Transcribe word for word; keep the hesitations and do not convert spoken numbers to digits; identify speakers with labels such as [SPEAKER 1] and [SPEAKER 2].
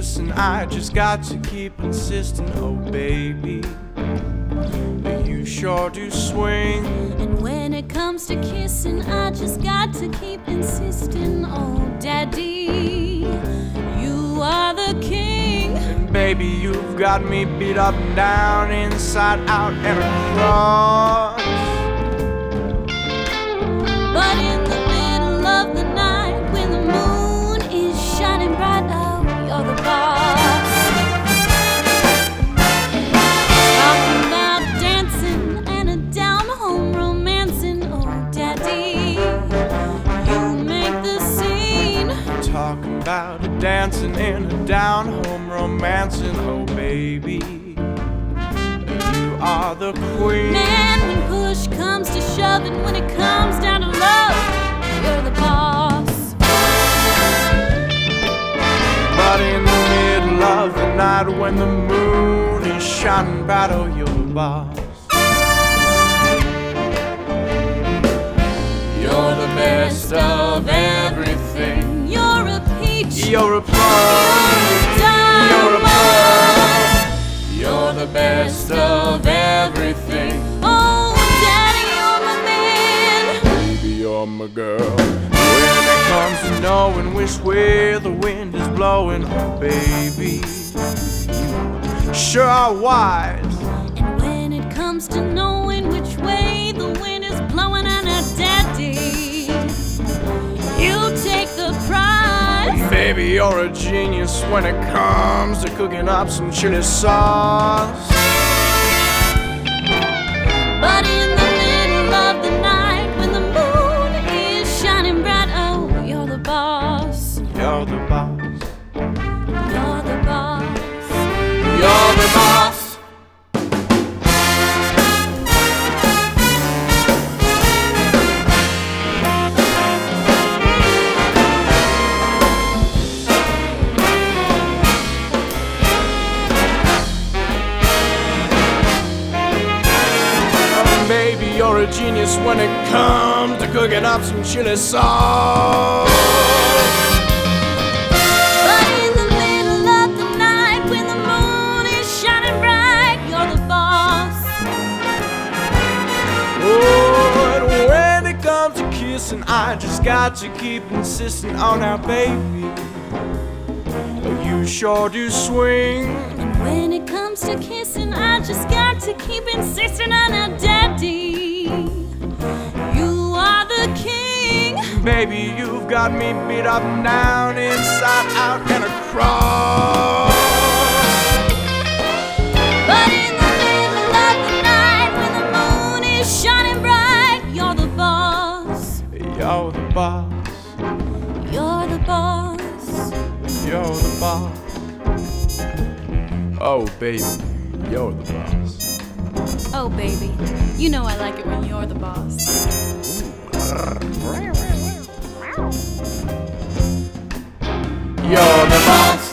[SPEAKER 1] kissing, I just got to keep insisting. Oh baby, you sure do swing.
[SPEAKER 2] And when it comes to kissing, I just got to keep insisting. Oh daddy, you are the king.
[SPEAKER 1] And baby, you've got me beat up and down, inside out and across.
[SPEAKER 2] But in the middle of the night, when the moon is shining bright, oh, you're the boss. Talking about dancing and a down-home romancing, oh daddy, you make the scene.
[SPEAKER 1] Talking about a dancing and a down-home romancing, oh baby, you are the queen.
[SPEAKER 2] Man, when push comes to shoving, when it comes down to love, you're the boss.
[SPEAKER 1] But in the middle of the night, when the moon is shining bright, oh, you're the boss. You're the best of everything.
[SPEAKER 2] You're a peach.
[SPEAKER 1] You're a plum. You're a plum. You're the best of everything.
[SPEAKER 2] Oh, daddy, you're my man.
[SPEAKER 1] Baby, you're my girl. When it comes to knowing which way the wind is blowing, oh baby, you sure are wise.
[SPEAKER 2] And when it comes to knowing which way the wind is blowing, and a daddy, you take the prize.
[SPEAKER 1] Baby, you're a genius when it comes to cooking up some chili sauce.
[SPEAKER 2] But in the middle of the night, when the moon is shining bright, oh, you're the boss.
[SPEAKER 1] You're the boss.
[SPEAKER 2] You're the boss.
[SPEAKER 1] You're the boss. Baby, you're a genius when it comes to cooking up some chili sauce.
[SPEAKER 2] But in the middle of the night, when the moon is shining bright, you're the boss.
[SPEAKER 1] Oh, and when it comes to kissing, I just got to keep insisting. Oh, now, baby, you sure do swing.
[SPEAKER 2] And when it comes to kissing, I just got to keep insisting on a daddy. You are the king.
[SPEAKER 1] Baby, you've got me beat up and down, inside out and across.
[SPEAKER 2] But in the middle of the night, when the moon is shining bright, you're the boss.
[SPEAKER 1] You're the boss.
[SPEAKER 2] You're the boss.
[SPEAKER 1] You're the boss. Oh, baby, you're the boss.
[SPEAKER 2] Oh, baby, you know I like it when you're the boss.
[SPEAKER 1] You're the boss.